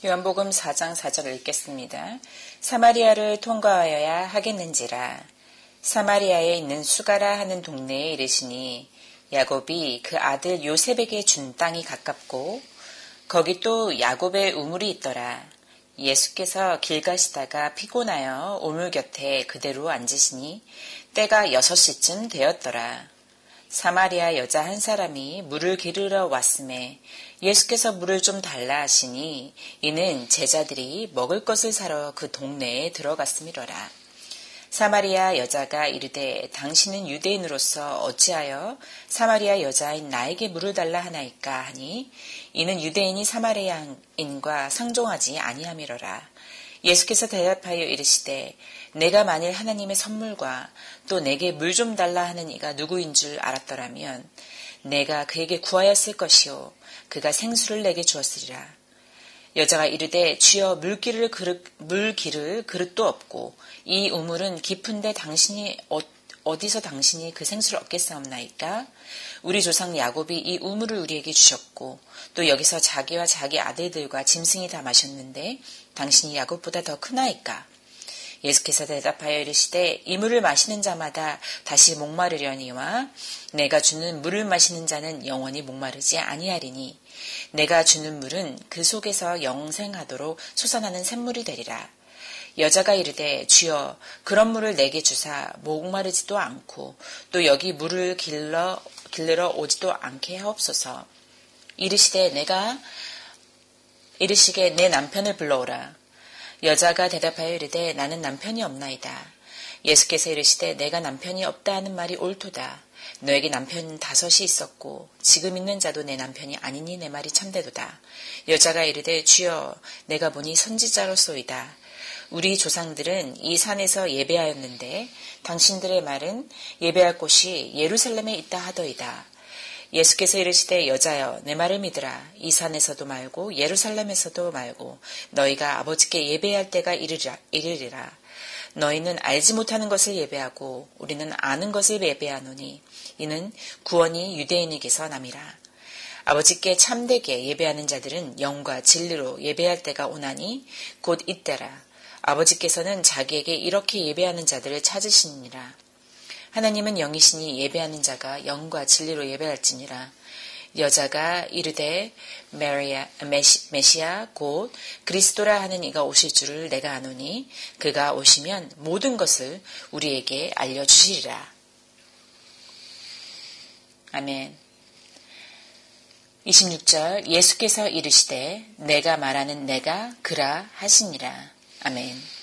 요한복음 4장 4절을 읽겠습니다. 사마리아를 통과하여야 하겠는지라. 사마리아에 있는 수가라 하는 동네에 이르시니 야곱이 그 아들 요셉에게 준 땅이 가깝고 거기 또 야곱의 우물이 있더라. 예수께서 길 가시다가 피곤하여 우물 곁에 그대로 앉으시니 때가 6시쯤 되었더라. 사마리아 여자 한 사람이 물을 기르러 왔음에 예수께서 물을 좀 달라 하시니 이는 제자들이 먹을 것을 사러 그 동네에 들어갔음이로라. 사마리아 여자가 이르되 당신은 유대인으로서 어찌하여 사마리아 여자인 나에게 물을 달라 하나이까 하니 이는 유대인이 사마리아인과 상종하지 아니함이로라. 예수께서 대답하여 이르시되 내가 만일 하나님의 선물과 또 내게 물 좀 달라 하는 이가 누구인 줄 알았더라면 내가 그에게 구하였을 것이요 그가 생수를 내게 주었으리라. 여자가 이르되 주여 물 기를 그릇도 없고 이 우물은 깊은데 어디서 당신이 그 생수를 얻겠사옵나이까? 우리 조상 야곱이 이 우물을 우리에게 주셨고 또 여기서 자기와 자기 아들들과 짐승이 다 마셨는데 당신이 야곱보다 더 크나이까? 예수께서 대답하여 이르시되 이 물을 마시는 자마다 다시 목마르려니와 내가 주는 물을 마시는 자는 영원히 목마르지 아니하리니 내가 주는 물은 그 속에서 영생하도록 솟아나는 샘물이 되리라. 여자가 이르되 주여 그런 물을 내게 주사 목마르지도 않고 또 여기 물을 길르러 오지도 않게 하옵소서. 이르시게 내 남편을 불러오라. 여자가 대답하여 이르되 나는 남편이 없나이다. 예수께서 이르시되 내가 남편이 없다 하는 말이 옳도다. 너에게 남편 5이 있었고 지금 있는 자도 내 남편이 아니니 내 말이 참되도다. 여자가 이르되 주여 내가 보니 선지자로소이다. 우리 조상들은 이 산에서 예배하였는데 당신들의 말은 예배할 곳이 예루살렘에 있다 하더이다. 예수께서 이르시되 여자여 내 말을 믿으라. 이 산에서도 말고 예루살렘에서도 말고 너희가 아버지께 예배할 때가 이르리라. 너희는 알지 못하는 것을 예배하고 우리는 아는 것을 예배하노니 이는 구원이 유대인에게서 남이라. 아버지께 참되게 예배하는 자들은 영과 진리로 예배할 때가 오나니 곧 이때라. 아버지께서는 자기에게 이렇게 예배하는 자들을 찾으시니라. 하나님은 영이시니 예배하는 자가 영과 진리로 예배할지니라. 여자가 이르되 메시아 곧 그리스도라 하는 이가 오실 줄을 내가 아노니 그가 오시면 모든 것을 우리에게 알려주시리라. 아멘. 26절 예수께서 이르시되 내가 말하는 내가 그라 하시니라. 아멘.